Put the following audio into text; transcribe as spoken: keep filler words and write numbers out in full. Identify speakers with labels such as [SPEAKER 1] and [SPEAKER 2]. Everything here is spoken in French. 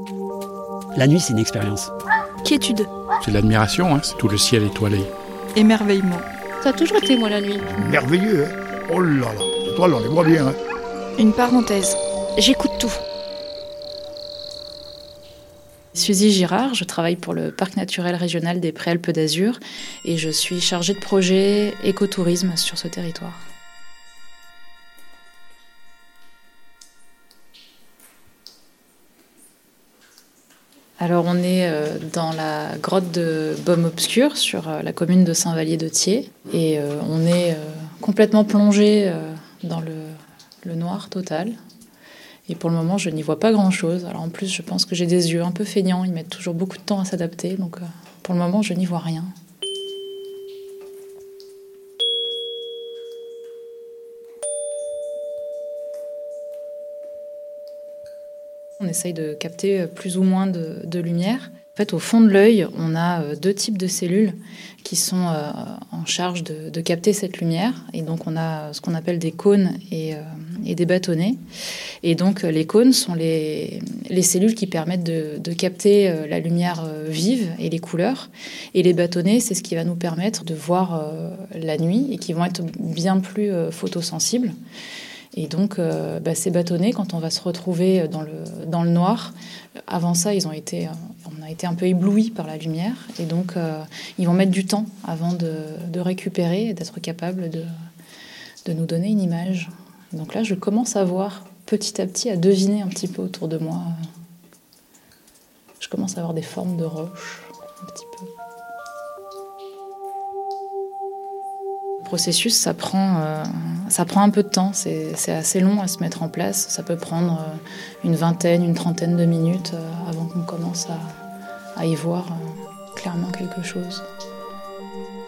[SPEAKER 1] La nuit, c'est une expérience.
[SPEAKER 2] Quiétude.
[SPEAKER 3] C'est l'admiration, hein, c'est tout le ciel étoilé.
[SPEAKER 2] Émerveillement.
[SPEAKER 4] Ça a toujours été moi la nuit.
[SPEAKER 5] Merveilleux, hein. Oh là là, les étoiles, on les voit bien, hein.
[SPEAKER 2] Une parenthèse. J'écoute tout.
[SPEAKER 6] Suzy Girard, je travaille pour le Parc naturel régional des Préalpes d'Azur et je suis chargée de projet écotourisme sur ce territoire. Alors on est dans la grotte de Baume-Obscur sur la commune de Saint-Vallier-de-Thiers et on est complètement plongé dans le, le noir total. Et pour le moment, je n'y vois pas grand-chose. Alors en plus, je pense que j'ai des yeux un peu feignants, ils mettent toujours beaucoup de temps à s'adapter, donc pour le moment, je n'y vois rien. On essaye de capter plus ou moins de, de lumière. En fait, au fond de l'œil, on a deux types de cellules qui sont euh, en charge de, de capter cette lumière. Et donc, on a ce qu'on appelle des cônes et, euh, et des bâtonnets. Et donc, les cônes sont les, les cellules qui permettent de, de capter la lumière vive et les couleurs. Et les bâtonnets, c'est ce qui va nous permettre de voir euh, la nuit et qui vont être bien plus euh, photosensibles. Et donc, euh, bah, ces bâtonnets, quand on va se retrouver dans le, dans le noir, avant ça, ils ont été, on a été un peu éblouis par la lumière. Et donc, euh, ils vont mettre du temps avant de, de récupérer et d'être capables de, de nous donner une image. Donc là, je commence à voir petit à petit, à deviner un petit peu autour de moi. Je commence à voir des formes de roches, un petit peu. Le processus, ça prend, euh, ça prend un peu de temps, c'est, c'est assez long à se mettre en place. Ça peut prendre euh, une vingtaine, une trentaine de minutes euh, avant qu'on commence à, à y voir euh, clairement quelque chose.